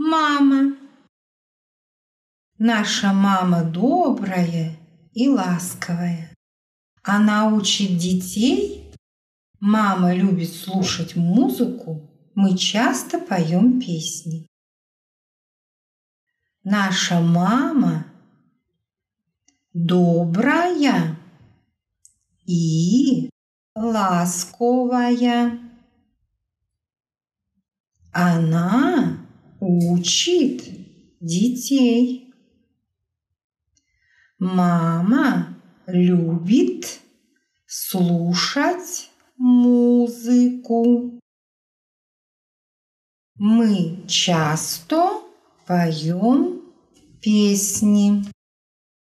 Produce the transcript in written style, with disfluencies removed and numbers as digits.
Мама. Наша мама добрая и ласковая. Она учит детей. Мама любит слушать музыку. Мы часто поем песни. Наша мама добрая и ласковая. Она учит детей. Мама любит слушать музыку. Мы часто поем песни.